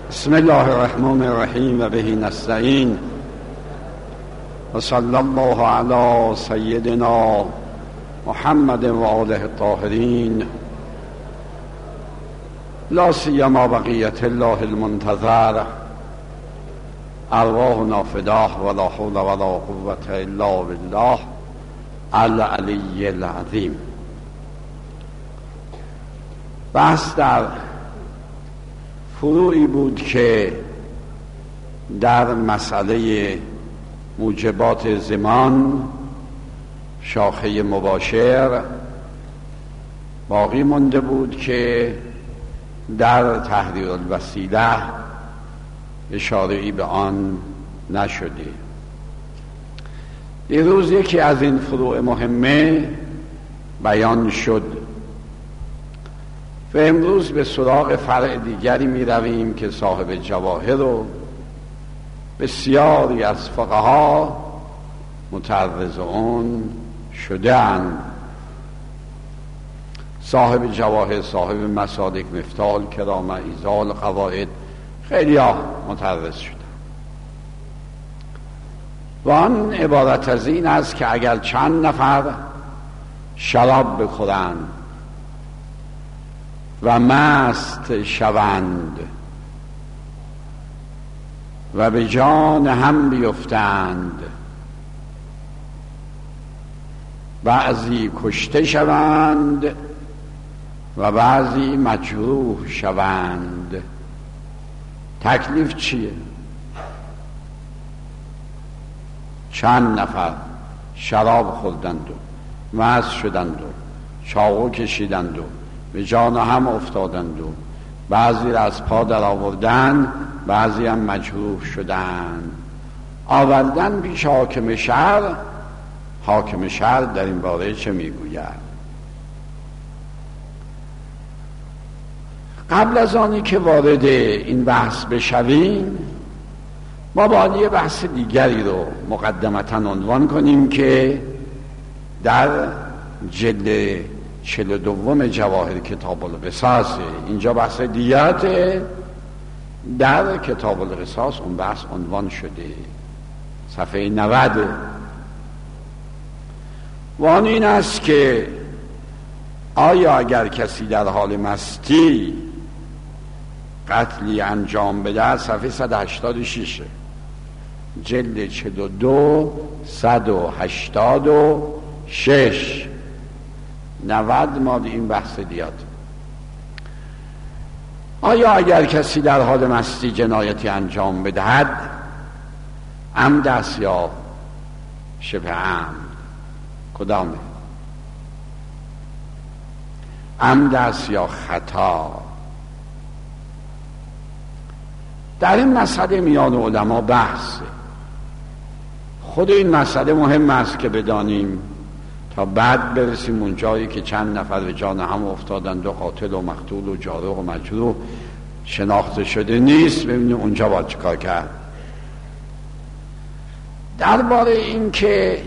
بسم الله الرحمن الرحیم و به نستعین و صلی الله علی سیدنا محمد و آله الطاهرین لا سیما بقیت الله المنتظر ارواحنا فداه ولا حول ولا قوة الا بالله العلی العظیم. بحث در فروعی بود که در مسئله موجبات زمان شاخه مباشر باقی مانده بود که در تحریر الوسیله اشاره‌ای به آن نشده. دیروز یکی از این فروع مهمه بیان شد و امروز به سراغ فرع دیگری می رویم که صاحب جواهر و بسیاری از فقها متعرض اون شده‌اند. صاحب جواهر، صاحب مسالک، مفتاح الکرامه، ایضاح القواعد، خیلی ها متعرض شدن و آن عبارت از این است که اگر چند نفر شراب بخورند و مست شوند و به جان هم بیفتند، بعضی کشته شوند و بعضی مجروح شوند، تکلیف چیه؟ چند نفر شراب خوردند و مست شدند و چاقو کشیدند و به جان هم افتادند و بعضی را از پا در آوردن، بعضی هم مجروح شدند، آوردن پیش حاکم شهر. حاکم شهر در این باره چه میگوید؟ قبل از آنی که وارد این بحث بشویم ما باید یه بحث دیگری رو مقدمتاً عنوان کنیم که در جلد 42 جواهر کتاب القصاص، اینجا بحث دیت، در کتاب القصاص اون بحث عنوان شده، صفحه 90. و آن این است که آیا اگر کسی در حال مستی قتلی انجام بده، صفحه 186 جلد 42 186 90 ماد این بحث دیات. آیا اگر کسی در حال مستی جنایتی انجام بدهد، عمد است یا شبه عمد؟ کدامه؟ عمد است یا خطا؟ در این مسئله میان علما بحثه. خود این مسئله مهم است که بدانیم تا بعد برسیم اون جایی که چند نفر به جان هم افتادند و قاتل و مقتول و جارح و مجروح شناخته شده نیست، ببینیم اونجا باید چیکار کرد. درباره این که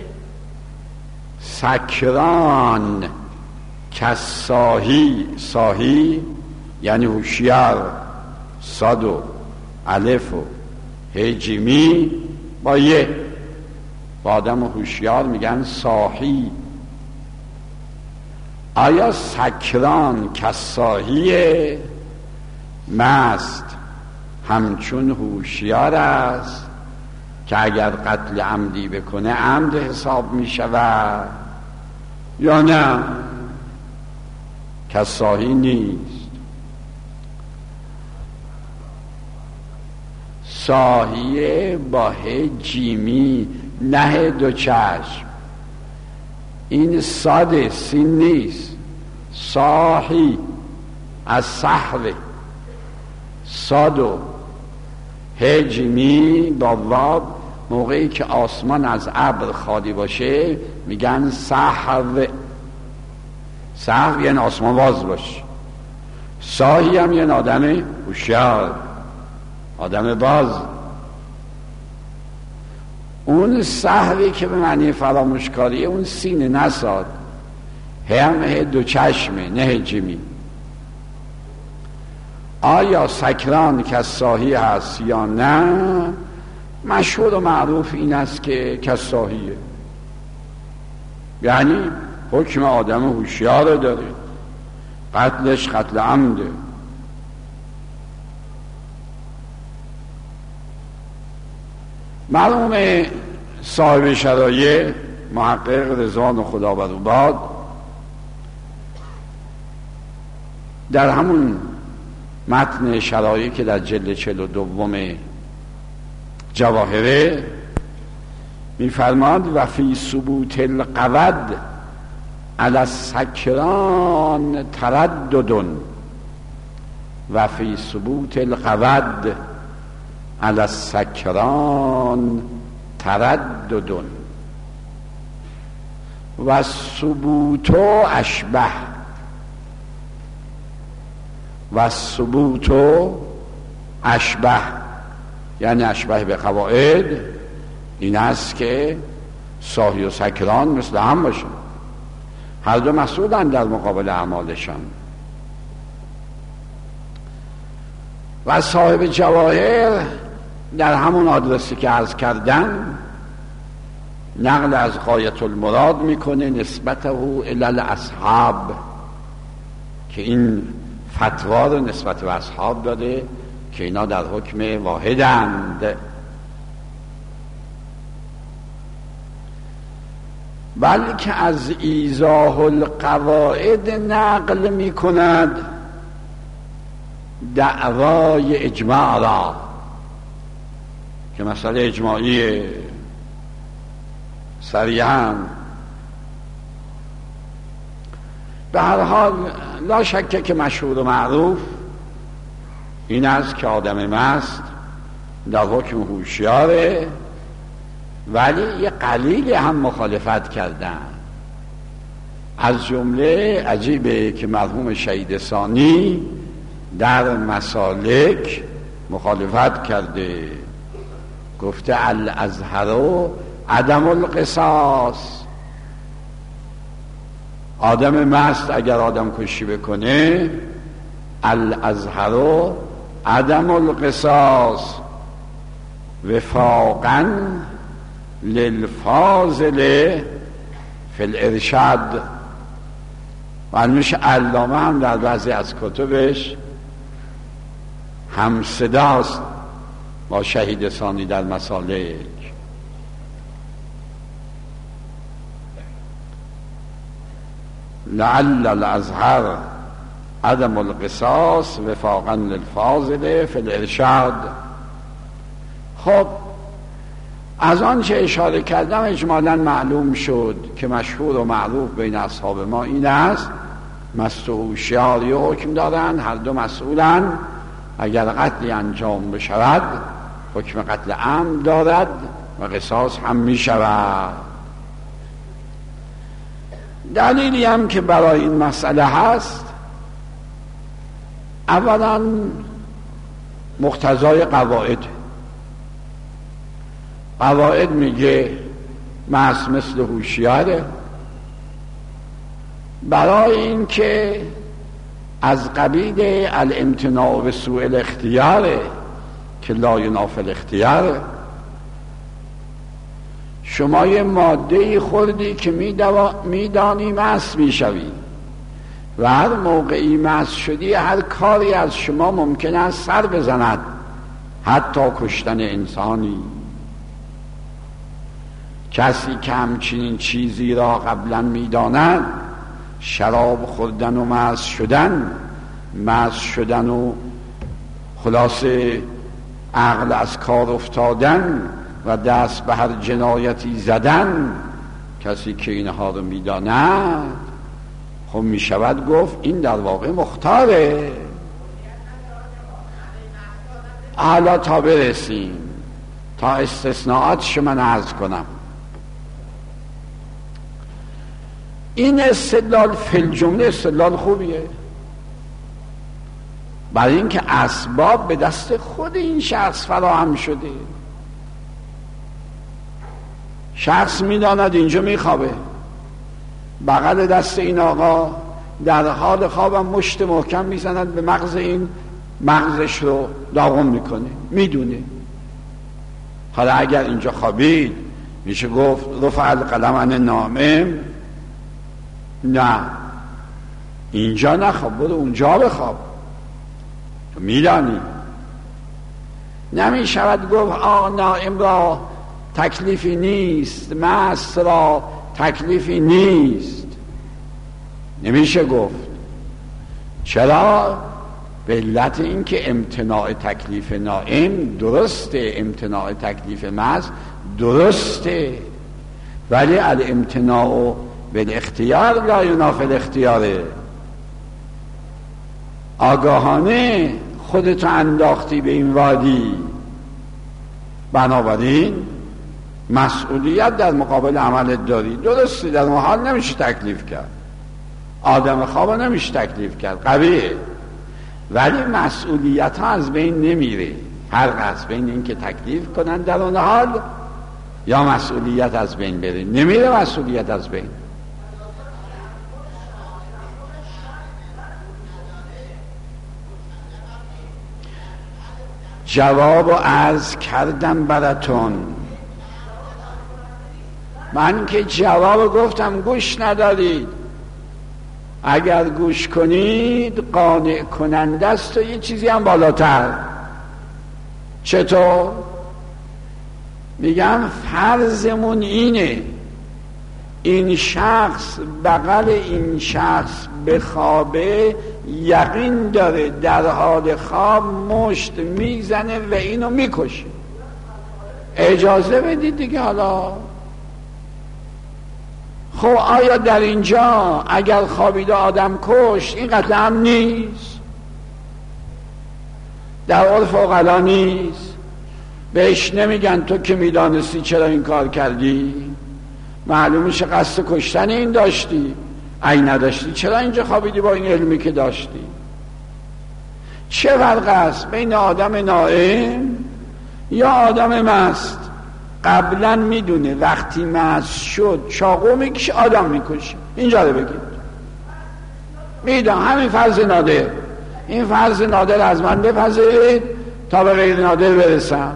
سکران کساهی، ساهی یعنی هوشیار، صاد و الف و هجیمی با یه، با آدم هوشیار میگن ساهی. آیا سکران کساهی مست همچون هوشیار است که اگر قتل عمدی بکنه عمد حساب میشود یا نه کساهی نیست؟ ساهیه با هجیمی، نه دو چشم، این صاد سین نیست، صاحی از سحر، صاد و هجیمی با واب. موقعی که آسمان از ابر خالی باشه میگن سحر. سحر یعنی آسمان باز باشه. صاحی هم یعنی آدم هوشیار، آدم باز. اون سحری که به معنی فراموشکاریه اون سینه نساد، هم دو چشمه نه هجیمی. آیا سکران کساهی هست یا نه؟ مشهور و معروف این است که کساهیه، یعنی حکم آدم هوشیار داره، قتلش قتل عمده. مرحوم صاحب شرایع محقق رضوان خدا بر او باد در همون متن شرایع که در جلد 42 جواهره میفرماد و فی ثبوت القود علی السکران تردد و فی ثبوت القود علی السکران تردد و ثبوت اشبه و ثبوت اشبه، یعنی اشبه به قواعد این است که صاحی و سکران مثل هم باشن، هر دو مسئولن در مقابل اعمالشان. و صاحب جواهر در همون آدرسی که عرض کردن نقل از غایت المراد میکنه نسبته الی الاصحاب، که این فتوا رو نسبت به اصحاب داده که اینا در حکم واحدند. بلکه از ایضاح القواعد نقل می کند دعوای اجماع را که مسئله اجماعی صریحاً. به هر حال لا شک که مشهور و معروف این است که آدم مست در حکم هوشیاره، ولی یه قلیل هم مخالفت کردن. از جمله عجیبه که مرحوم شهید ثانی در مسالک مخالفت کرده، گفته الازهر عدم القصاص، آدم مست اگر آدم کشی بکنه الازهر عدم القصاص وفاقا للفاضل فی الارشاد. و میشه علامه هم در بعضی از کتبش همصداست با شهید ثانی در مسالک. لعل الازهر عدم القصاص وفاقا للفاضل فی الارشاد. خب از آن چه اشاره کردم اجمالا معلوم شد که مشهور و معروف بین اصحاب ما این است مست و هوشیاری حکم دارن، هر دو مسئولن. اگر قتلی انجام بشود حکم قتل عمد دارد و قصاص هم می شود. دلیلی هم که برای این مسئله هست، اولا مقتضای قواعد میگه مست مثل هوشیاره، برای این که از قبیل الامتناع به سوء الاختیاره که لا ینافی الاختیاره. شما یه ماده خوردی که میدانی مست میشوی و هر موقعی مست شدی هر کاری از شما ممکن است سر بزند، حتی کشتن انسانی. کسی که همچنین چیزی را قبلا میداند، شراب خوردن و مست شدن و خلاصه عقل از کار افتادن و دست به هر جنایتی زدن، کسی که اینها رو میداند خب میشود گفت این در واقع مختاره. حالا تا برسیم تا استثناءاتش من عرض کنم. این استدلال فی الجمله استدلال خوبیه، برای اینکه اسباب به دست خود این شخص فراهم شده. شخص میداند اینجا میخوابه، بغل دست این آقا در حال خوابم مشت محکم میزند به مغز این مغزش رو داغون میکنه، میدونه. حالا اگر اینجا خوابید میشه گفت رفع القلم عن النائم؟ نه، اینجا نخواب، برو اونجا بخواب، تو میدانی. نمیشود گفت نائم را تکلیفی نیست، مست را تکلیفی نیست، نمیشه گفت. چرا؟ به علت این که امتناع تکلیف نائم درسته، امتناع تکلیف مست درسته، ولی الامتناع بالاختیار لا ینافی الاختیاره. آگاهانه خودتو انداختی به این وادی، بنابراین مسئولیت در مقابل عملت داری. درسته در اون حال نمیشه تکلیف کرد، آدم خواب نمیشه تکلیف کرد، قویه، ولی مسئولیت ها از بین نمیره. فرق از بین این که تکلیف کنن در اون حال یا مسئولیت از بین بره. نمیره مسئولیت از بین. جواب عرض کردم براتون. من که جواب گفتم گوش ندارید. اگر گوش کنید قانع کننده است و یه چیزی هم بالاتر. چطور؟ میگم فرضمون اینه این شخص بغل این شخص بخوابه، یقین داره در حال خواب مشت میزنه و اینو میکشه. اجازه بدید دیگه. حالا خب آیا در اینجا اگر خوابیده آدم کشت این قتل عام نیست؟ در عرف عقلا نیست؟ بهش نمیگن تو که میدانستی چرا این کار کردی؟ معلومش قصد کشتن این داشتی، اگه نداشتی چرا اینجا خوابیدی با این علمی که داشتی؟ چه فرق است بین آدم نائم یا آدم مست؟ قبلا میدونه وقتی مست شد چاقو میکشه، آدم میکشه. اینجا رو بگید. میدونم همین فرض نادر، این فرض نادر از من بپذیرید تا به غیر نادر برسم.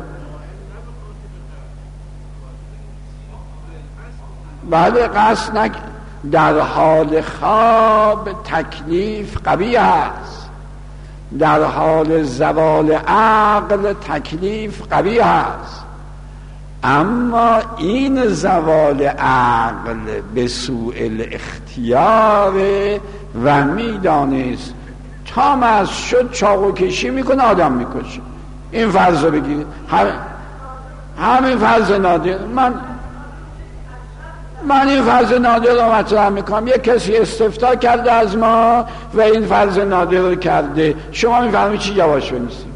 بعد قصد در حال خواب تکلیف قوی هست، در حال زوال عقل تکلیف قوی هست، اما این زوال عقل به سوء الاختیار و میدانست تا مست شد چاقو کشی میکنه، آدم میکشه. این فرض رو بگیرید، همین فرض نادر. من این فرض نادر رو مطرح میکنم. یک کسی استفتاء کرده از ما و این فرض نادر رو کرده، شما میفهمید چی جوابش بنویسیم؟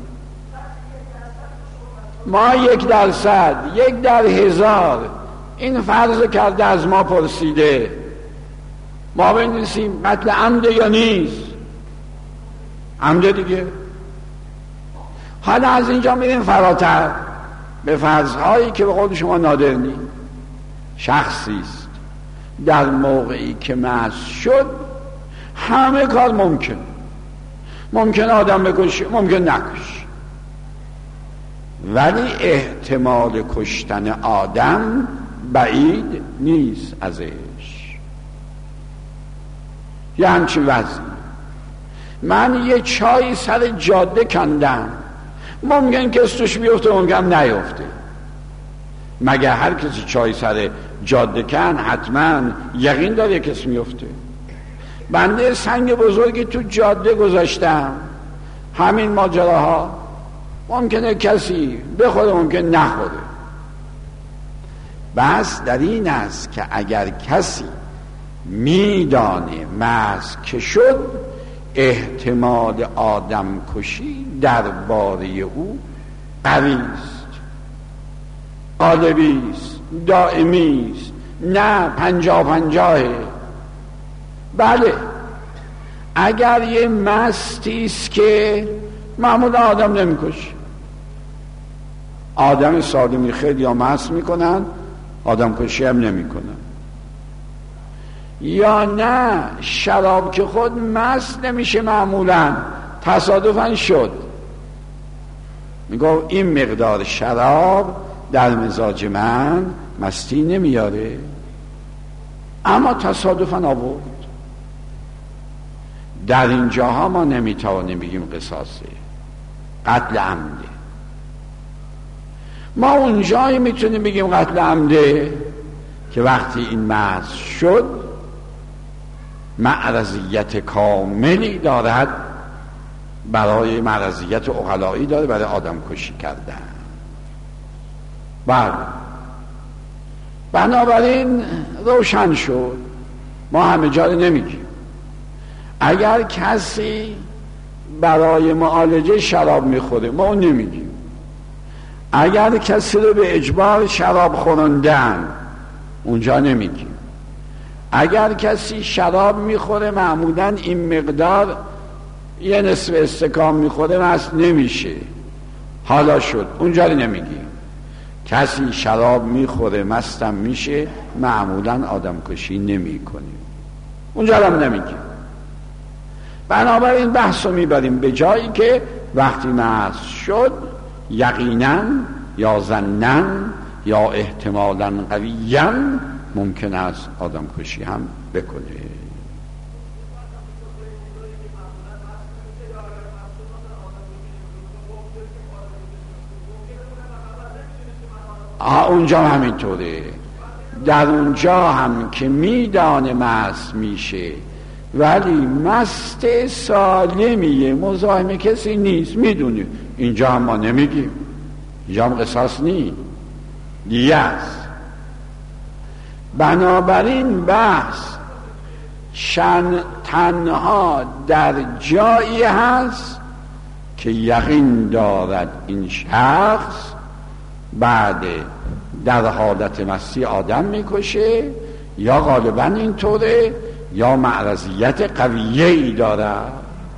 ما 1%، 1 در 1000 این فرض کرده از ما پرسیده، ما بنویسیم قتل عمد یا نیست؟ عمد دیگه. حالا از اینجا میریم فراتر به فرضهایی که به قول شما نادر نیست. شخصی است در موقعی که مست شد همه کار ممکن آدم بکشه، ممکن نکشه، ولی احتمال کشتن آدم بعید نیست ازش. یه همچین وضعی. من یه چای سر جاده کندم، ممکن کس توش بیفته، ممکن نیفته. مگر هر کسی چای سر جاده کن حتما یقین داره کس میفته؟ بنده سنگ بزرگی تو جاده گذاشتم، همین ماجراها ممکنه کسی بخوره، ممکن نخوره. بس در این است که اگر کسی میدانه مست که شد، احتمال آدم کشی درباره او قوی است، غالبی است، دائمی است، نه 50-50. بله اگر یه مستی است که معمولا آدم نمیکشه، آدم سالمی خیلی یا مست میکنن، آدم کشی هم نمیکنن. یا نه شراب که خود مست نمیشه، معمولا تصادفاً شد، میگو این مقدار شراب در مزاج من مستی نمیاره، اما تصادفاً آورد. در این جاها ما نمیتوانیم بگیم قصاصه، قتل عمده. ما اونجایی میتونیم بگیم قتل عمده که وقتی این محض شد معرضیت کاملی دارد، برای معرضیت عقلایی داره برای آدم کشی کردن. بله، بنابراین روشن شد. ما همه جا رو نمیگیم. اگر کسی برای معالجه شراب میخوره ما اون نمیگیم. اگر کسی رو به اجبار شراب خوردن اونجا نمیگیم. اگر کسی شراب میخوره معمولاً این مقدار یه نصف استکان میخوره مست نمیشه، حالا شد، اونجا رو نمیگیم. کسی شراب میخوره مستم میشه معمولاً آدم کشی نمی کنیم، اونجا رو نمیگیم. بنابراین بحث رو میبریم به جایی که وقتی مست شد یقیناً یا ظناً یا احتمالاً قویاً ممکن است آدم کشی هم بکنه. اونجا همینطوره. در اونجا هم که میدانه مست میشه ولی مست سالمیه، مزاحم کسی نیست، میدونی، اینجا هم ما نمیگیم، اینجا هم قصاص نیست، دیگه است. بنابراین بحث تنها در جایی هست که یقین دارد این شخص بعد در حالت مستی آدم میکشه، یا غالبا اینطوره، یا معرضیت قویه‌ای دارد.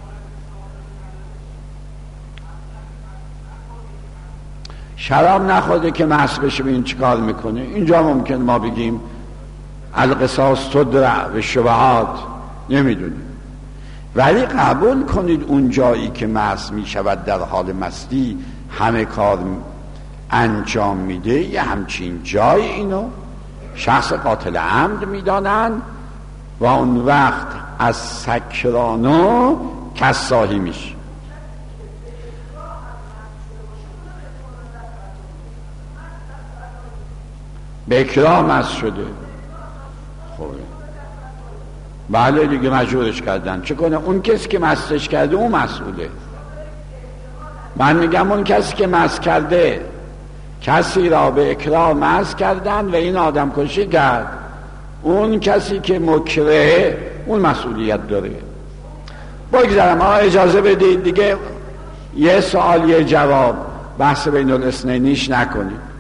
شراب نخورده که مست بشه ببین چیکار میکنه. اینجا ممکن ما بگیم القصاص تدرع به شبهات، نمیدونیم. ولی قبول کنید اون جایی که مست میشود در حال مستی همه کار انجام میده، یه همچین جای اینو شخص قاتل عمد میدانن و اون وقت از سکرانو کساهی میشه. به اکراه مست شده، خوبه، بله دیگه مجبورش کردن، چه کنه؟ اون کسی که مستش کرده اون مسئوله. من میگم اون کسی که مست کرده کسی را به اکراه مست کردن و این آدم کشی کرد، اون کسی که مکره اون مسئولیت داره. بگذارم، اجازه بدید دیگه یه سوال یه جواب، بحث بین الاثنینیش نکنید.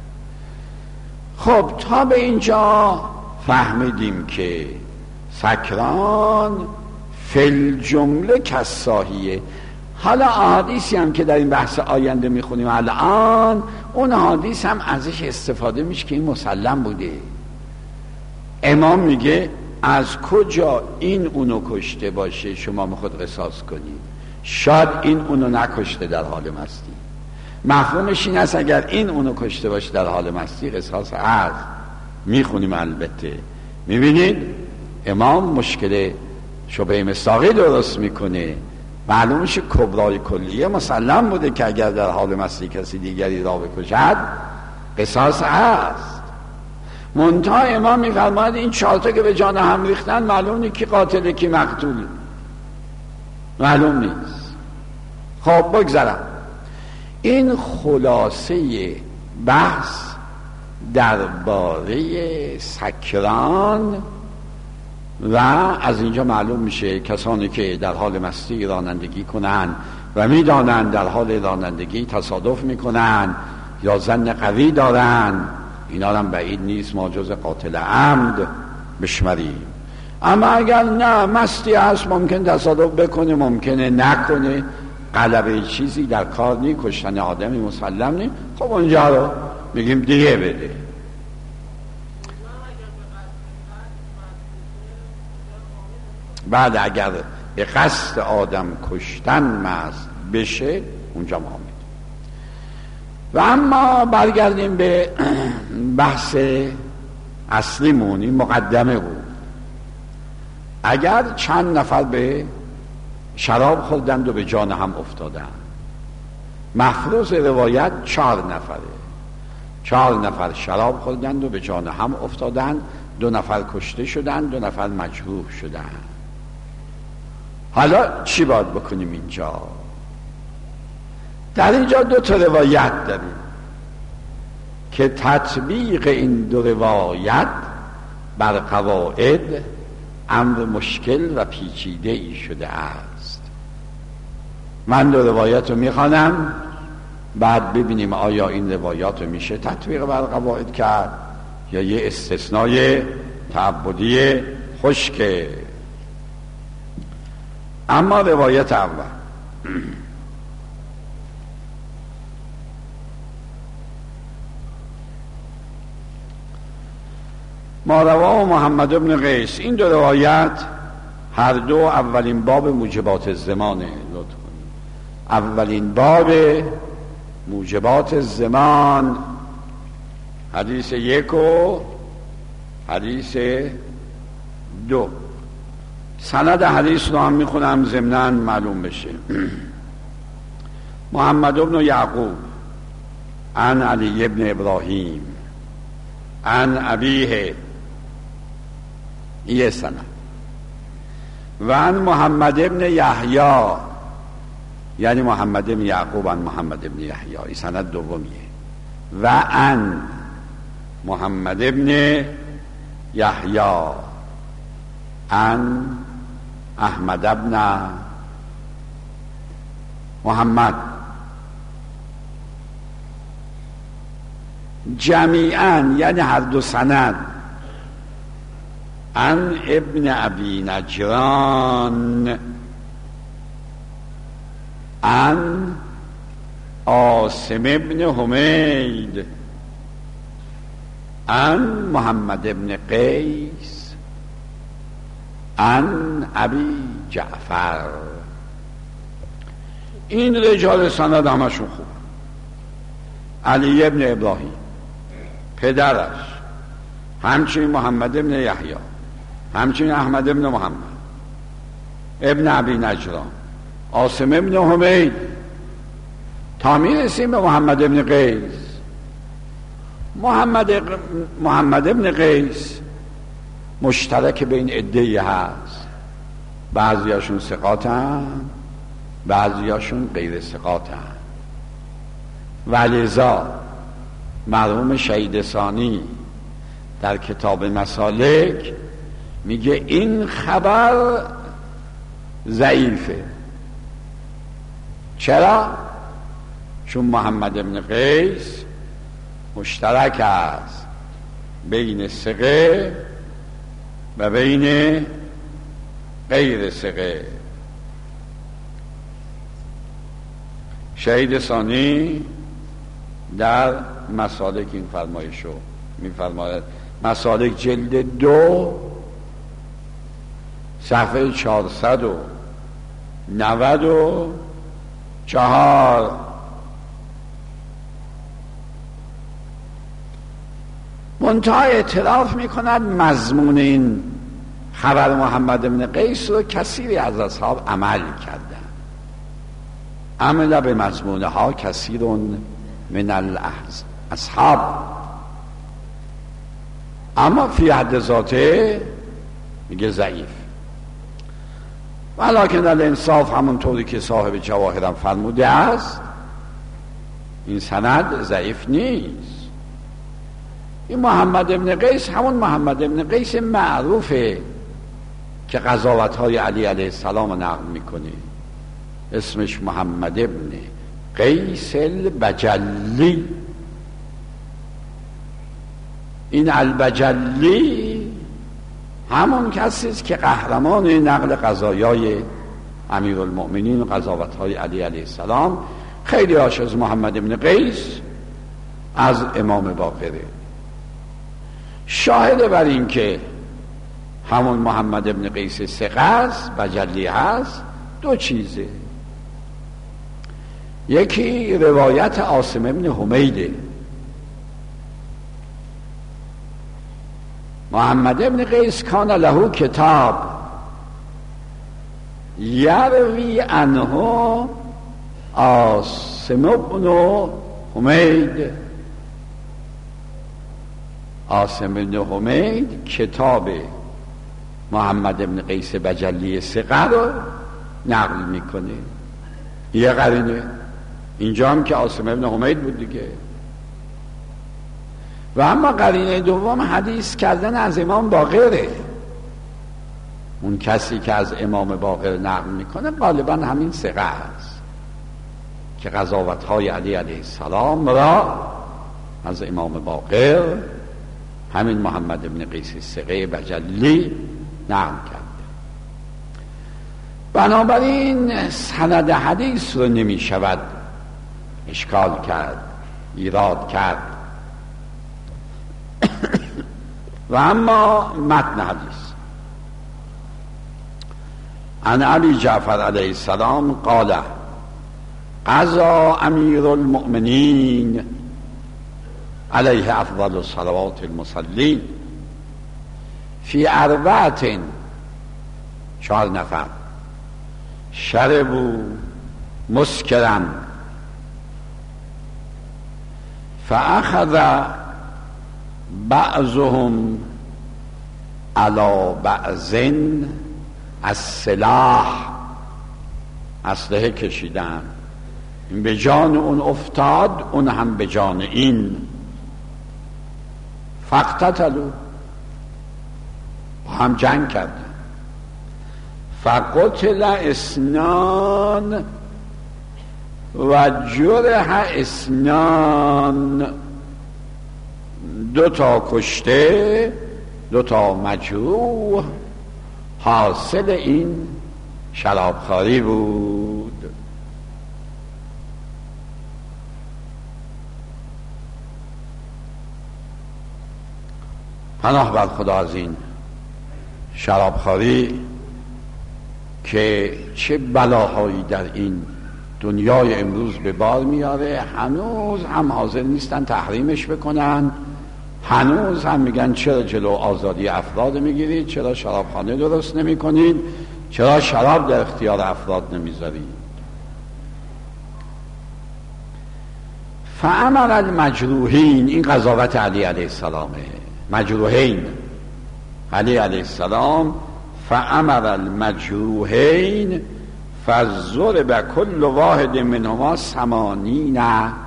خب تا به اینجا فهمیدیم که سکران فل جمله کساهیه. حالا احادیثی هم که در این بحث آینده میخونیم الان، اون احادیث هم ازش استفاده میشه که این مسلم بوده. امام میگه از کجا این اونو کشته باشه شما میخواد قصاص کنید؟ شاید این اونو نکشته در حال مستی. مفهومش این است اگر این اونو کشته باشه در حال مستی قصاص هست. میخونیم البته. میبینید امام مشکل شبهه مصداقی درست میکنه. معلوم میشه کبرای کلیه مسلم بوده که اگر در حال مستی کسی دیگری را بکشد قصاص هست. منتها امام میفرماید این 4 تا که به جان هم ریختن معلوم نیست کی قاتل کی مقتول، معلوم نیست. خب بگذارم. این خلاصه بحث درباره سکران و از اینجا معلوم میشه کسانی که در حال مستی رانندگی کنن و میدانن در حال رانندگی تصادف میکنن یا ظن قوی دارن، اینا هم بعید نیست ما جز قاتل عمد بشمریم. اما اگر نه مستی هست ممکن تصادف بکنه ممکنه نکنه، غلبه چیزی در کار نی، کشتن آدمی مسلم نی، خب اونجا رو میگیم دیگه بده. بعد اگر به قصد آدم کشتن مست بشه اونجا ما میدیم. و اما برگردیم به بحث اصلیمون. این مقدمه بود. اگر چند نفر به شراب خوردند و به جان هم افتادند، مفروض روایت 4 نفره. 4 نفر شراب خوردند و به جان هم افتادند، 2 نفر کشته شدند، 2 نفر مجروح شدند. حالا چی باید بکنیم اینجا؟ در اینجا 2 تا روایت داریم که تطبیق این 2 روایت بر قواعد امر مشکل و پیچیده ای شده است. من 2 روایت رو میخوانم، بعد ببینیم آیا این روایات رو میشه تطبیق بر قواعد کرد یا یه استثنای تعبدی خشکه. اما روایت اول: ما رواه محمد بن قیس. این 2 روایت هر دو اولین باب موجبات الزمانه. لطف کنید. اولین باب موجبات الزمان، حدیث 1 و حدیث 2. سند حدیث رو هم میخونم ضمناً معلوم بشه. محمد بن یعقوب عن علی بن ابراهیم عن ابیه، یه سند. و عن محمد بن یحیی، یعنی محمد بن یعقوب عن محمد بن یحیی، این سند دومیه. و عن محمد بن یحیی عن احمد بن محمد، جمیعاً یعنی هر 2 سند، عن ابن ابی نجران عن عاصم بن حمید عن محمد بن قیس عن ابی جعفر. این رجال سند همشون خوب. علی بن ابراهیم پدرش، همچنین محمد بن یحیی، همچنین احمد بن محمد ابن ابی نجران، عاصم بن حمید، تا میرسیم به محمد بن قیس. محمد بن قیس مشترک بین عده‌ای هست، بعضیاشون ثقاتن، بعضیاشون غیر ثقاتن. ولذا مرحوم شهید ثانی در کتاب مسالک میگه این خبر ضعیفه. چرا؟ چون محمد بن قیس مشترک است بین ثقه و بین غیر ثقه. شهید ثانی در مسالک این فرمایشو می‌فرماید. مسالک جلد 2 صفحه 494. منتها اعتراف میکند مضمون این خبر محمد بن قیس رو کثیری از اصحاب عمل کردن. عمل به مضمونها کثیرون من الاصحاب، اما فی حد ذاته میگه ضعیف. ولکن الانصاف همونطوری که صاحب جواهرم فرموده است، این سند ضعیف نیست. این محمد ابن قیس همون محمد ابن قیس معروفه که قضاوت‌های علی علیه السلام رو نقل میکنه. اسمش محمد ابن قیس البجلی. این البجلی همون کسی است که قهرمان نقل قضایای امیرالمؤمنین و قضاوت‌های علی علیه السلام. خیلی هاش از محمد ابن قیس از امام باقره. شاهد بر این که همون محمد ابن قیس ثقه است، بجلی هست، 2 چیزه. یکی روایت عاصم بن حمیده. محمد بن قیس کان له کتاب یروی عنه عاصم بن حمید. عاصم بن حمید کتاب محمد بن قیس بجلی ثقه رو نقل میکنه. یه قرینه. اینجا هم که عاصم بن حمید بود دیگه. و اما قرینه دوم حدیث کردن از امام باقره. اون کسی که از امام باقر نقل میکنه غالبا همین ثقه است که قضاوت‌های علی علیه السلام را از امام باقر همین محمد بن قیس ثقه بجلی نقل کرد. بنابراین سند حدیث رو نمی شود اشکال کرد، ایراد کرد. و اما متن حدیث عن علی جعفر علیه السلام قال قضى امیر المؤمنین علیه افضل الصلوات المصلین فی اربعة 4 نفر شربوا مسکرا فاخذ بعضهم علی بعض السلاح، اسلحه کشیدن، این به جان اون افتاد، اون هم به جان این. فاقتتلوا، هم جنگ کردن. فقتل 2 و جرح 2، 2 تا کشته 2 تا مجروح. حاصل این شرابخواری بود. پناه بر خدا از این شرابخواری که چه بلاهایی در این دنیای امروز به بار میاره. هنوز هم حاضر نیستن تحریمش بکنن، هنوز هم میگن چرا جلو آزادی افراد میگیرید، چرا شرابخانه درست نمی کنید، چرا شراب در اختیار افراد نمیذارید. فامر المجروحین، این قضاوت علی علیه السلامه. مجروحین علی علیه السلام فامر المجروحین فضرب كل واحد منهما 80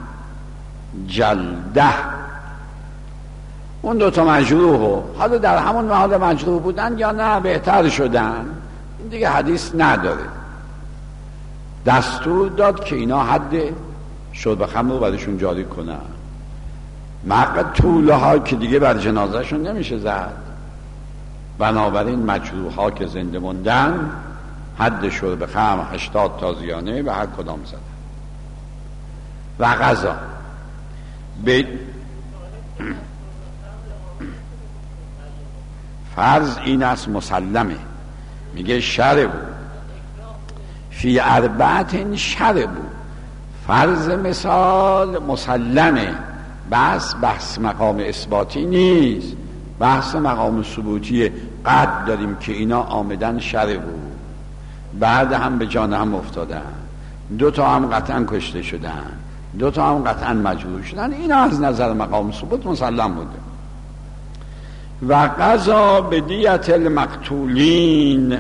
جلده. اون 2 تا مجروح حالا در همون محل مجروح بودن یا نه بهتر شدن، این دیگه حدیث نداره. دستور داد که اینا حد شرب خمر رو برشون جاری کنن. مقتوله ها که دیگه بر جنازه شون نمیشه زد، بنابراین مجروح ها که زنده موندن حد شرب خمر 80 تازیانه به هر کدام زدن. و قضا به فرض این است مسلمه، میگه شربو فی 4 شربو. فرض مثال مسلمه، بحث مقام اثباتی نیست، بحث مقام ثبوتیه. قد داریم که اینا آمدن شربو، بعد هم به جان هم افتادن، 2 تا هم قطعا کشته شدن، 2 تا هم قطعا مجروح شدن. اینا از نظر مقام ثبوت مسلم بوده. و قضا بدیت المقتولین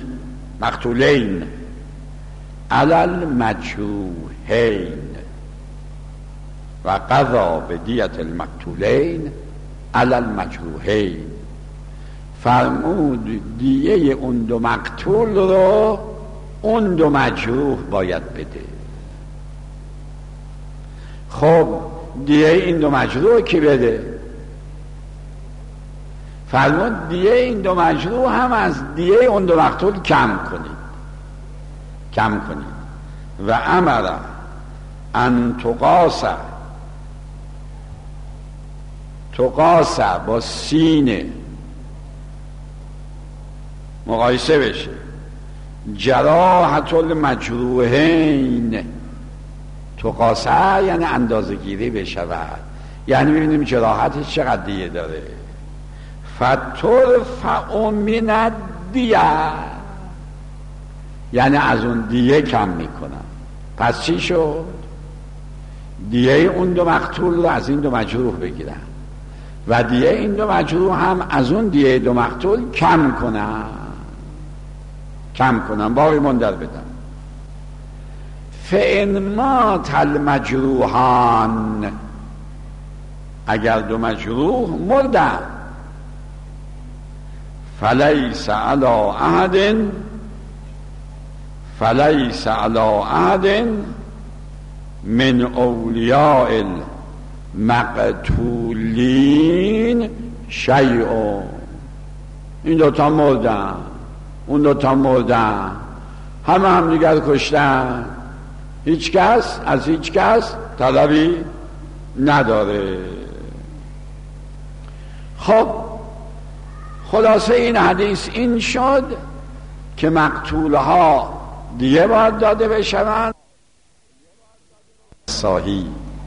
علی المجروحین. و قضا بدیت المقتولین علی المجروحین، فرمود دیه اون 2 مقتول رو اون 2 مجروح باید بده. خب دیه این 2 مجروح کی بده؟ فرمود دیه این 2 مجروح هم از دیه اون 2 مقتول کم کنید. و امر ان تقاس با سینه مقایسه بشه جراحت المجروحین تقاسه یعنی اندازه گیری بشود، یعنی ببینیم جراحتش چقدر دیه داره. فترفع من الدیه یعنی از اون دیه کم میکنم. پس چی شد؟ دیه اون دو مقتول رو از این دو مجروح بگیرم و دیه این دو مجروح هم از اون دیه دو مقتول کم کنم باقی مندر بدم. فإن مات المجروحان اگر دو مجروح مردن فلیس علی احد من اولیاء المقتولین شیء. این دوتا مردن، اون دوتا مردن، همه دیگر کشتن، هیچ کس از هیچ کس طلبی نداره. خب خلاصه این حدیث این شد که مقتولها دیگه باید داده بشوند. صحیح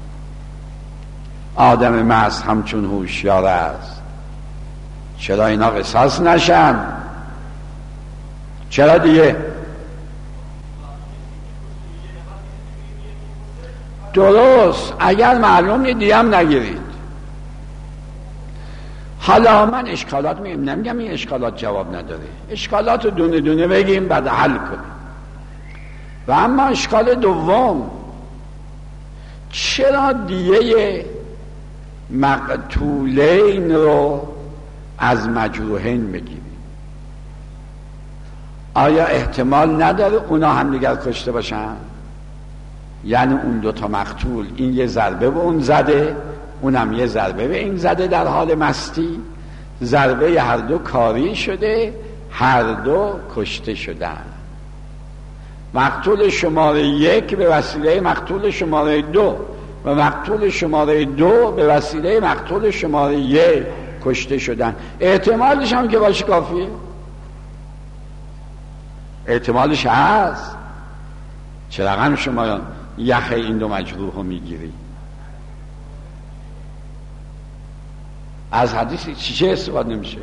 آدم مست همچون هوشیار است، چرا اینا قصاص نشن؟ چرا دیگه؟ درست، اگر معلوم دیگه هم نگیرید. حالا من اشکالات نمیگم این اشکالات جواب نداره، اشکالات رو دونه دونه بگیم بعد حل کنیم. و اما اشکال دوم، چرا دیه مقتولین رو از مجروحین بگیریم؟ آیا احتمال نداره اونا هم دیگر کشته باشن؟ یعنی اون دوتا مقتول این یه ضربه به اون زده، اونم یه ضربه به این زده در حال مستی، ضربه هر دو کاری شده، هر دو کشته شدن. مقتول شماره 1 به وسیله مقتول شماره 2 و مقتول شماره 2 به وسیله مقتول شماره 1 کشته شدن. احتمالش هم که باشه کافیه، احتمالش هست. چرا هم شما یخ این دو مجروح رو میگیری؟ از حدیث چه استفاده نمیشه؟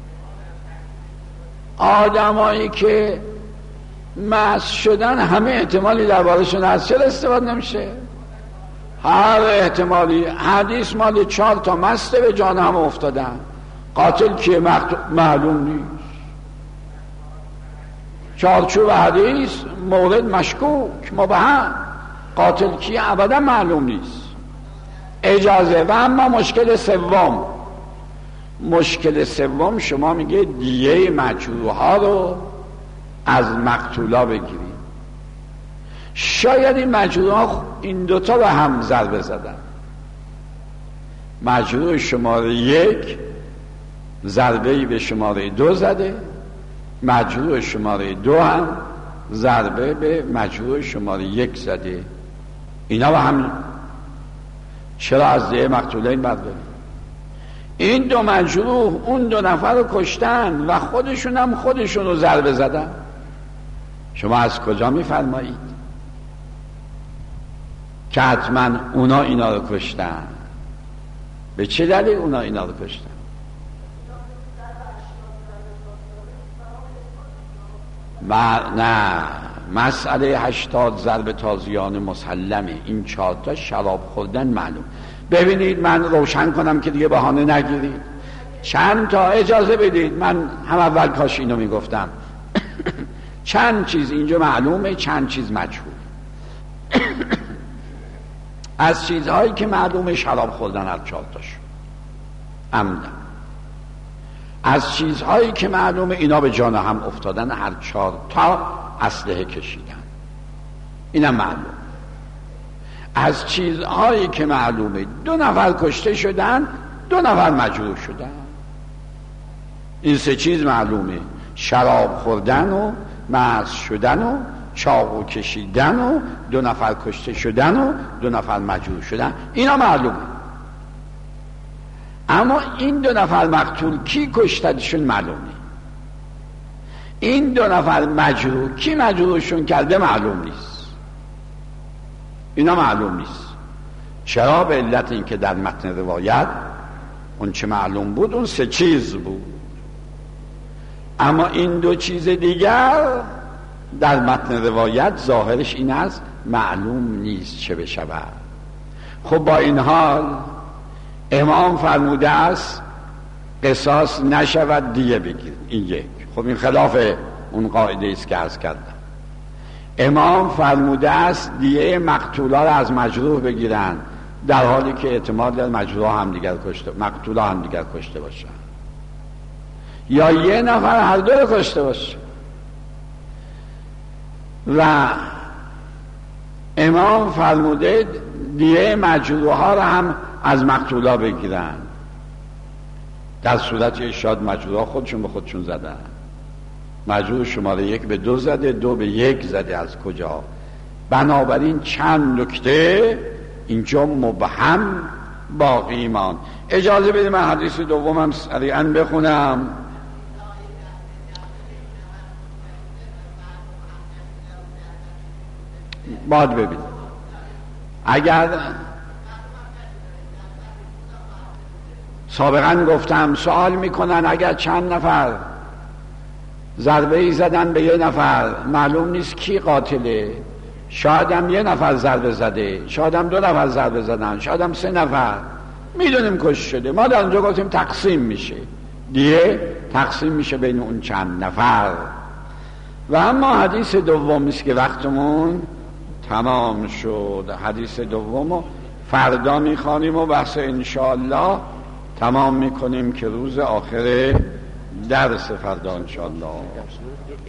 آدمایی که مست شدن همه احتمالی دربارشون هست، چرا استفاده نمیشه؟ هر احتمالی. حدیث مال 4 تا مسته به جان هم افتادن. قاتل کیه؟ معلوم نیست. چارچوب حدیث مورد مشکوک مبهم، قاتل کیه ابدا معلوم نیست. اجازه. و اما مشکل سوم شما میگه دیه مجروحا رو از مقتولا بگیریم. شاید این مجروحا این دوتا به هم ضربه زدن. مجروح شماره 1 ضربه‌ای به شماره 2 زده، مجروح شماره 2 هم ضربه به مجروح شماره 1 زده. اینا با هم چرا از دیه مقتولین برداریم؟ این دو مجروح اون دو نفر رو کشتن و خودشون هم خودشون رو ضربه زدن. شما از کجا میفرمایید که حتما اونا اینا رو کشتن؟ به چه دلیل اونا اینا رو کشتن؟ نه، مسئله 80 ضرب تازیانه مسلمه. این 4 تا شراب خوردن معلوم. ببینید من روشن کنم که دیگه بهانه نگیرید. چند تا اجازه بدید، من هم اول کاش اینو میگفتم. چند چیز اینجا معلومه، چند چیز مجهول. از چیزهایی که معلومه شراب خوردن هر 4 تاشون عمدن. از چیزهایی که معلومه اینا به جان هم افتادن، هر 4 تا اسلحه کشیدن، اینم معلوم. از چیزهایی که معلومه 2 نفر کشته شدن، 2 نفر مجروح شدن. این 3 چیز معلومه: شراب خوردن و مست شدن و چاقو کشیدن و 2 نفر کشته شدن و 2 نفر مجروح شدن. اینا معلومه. اما این 2 نفر مقتول کی کشتدشون معلومه. این 2 نفر مجروح کی مجروحشون کرده معلوم نیست. اینا معلوم نیست. چرا؟ به علت این که در متن روایت اون چه معلوم بود اون 3 چیز بود، اما این 2 چیز دیگر در متن روایت ظاهرش این است معلوم نیست چه بشود. خب با این حال امام فرموده است قصاص نشود دیه بگیرید، این یک. خب این خلاف اون قاعده است که عرض کردم. امام فرموده است دیه مقتولا را از مجروح بگیرن، در حالی که احتمال داره مجروح هم دیگر کشته، مقتولا هم دیگر کشته باشن، یا یه نفر هر دو رو کشته باشه. و امام فرموده دیه مجروح ها را هم از مقتولا بگیرن، در صورت شاید مجروح خودشون به خودشون زدن. مجروح شماره 1 به 2 زده، 2 به 1 زده، از کجا؟ بنابراین چند نکته اینجا مبهم باقی ماند. اجازه بدید من حدیث دومم سریعا بخونم. بعد ببینید اگر سابقا گفتم سوال میکنن اگر چند نفر ضربه ای زدن به یه نفر معلوم نیست کی قاتله، شاید هم یه نفر ضربه زده، شاید هم 2 نفر ضربه زدن، شاید هم 3 نفر، میدونیم کش شده. ما در اونجا گفتیم تقسیم میشه دیگه، تقسیم میشه بین اون چند نفر. و اما حدیث دوم است که وقتمون تمام شد. حدیث دومو فردا میخوانیم و بحث انشاءالله تمام میکنیم که روز آخر درس فردا انشاءالله.